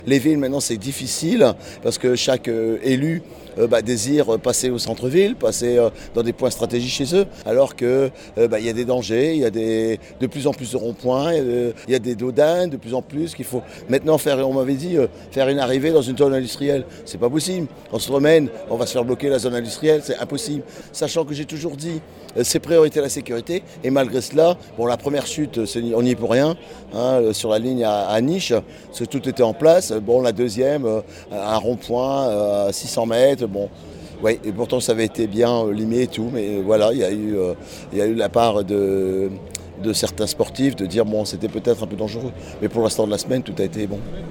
Les villes maintenant c'est difficile parce que chaque élu désire passer au centre-ville, passer dans des points stratégiques chez eux, alors que il y a des dangers, il y a de plus en plus de ronds-points, il y a des dodans de plus en plus qu'il faut maintenant faire. On m'avait dit faire une arrivée dans une zone industrielle, c'est pas possible. On se promène, on va se faire bloquer la zone industrielle, c'est impossible. Sachant que j'ai toujours dit c'est priorité la sécurité et malgré cela, bon la première chute on n'y est pour rien, hein, sur la ligne à Niche, tout était en place. Bon la deuxième, un rond-point à 600 mètres. Bon, ouais, et pourtant ça avait été bien limé et tout, mais voilà, il y a eu la part de certains sportifs de dire bon c'était peut-être un peu dangereux, mais pour l'instant de la semaine tout a été bon.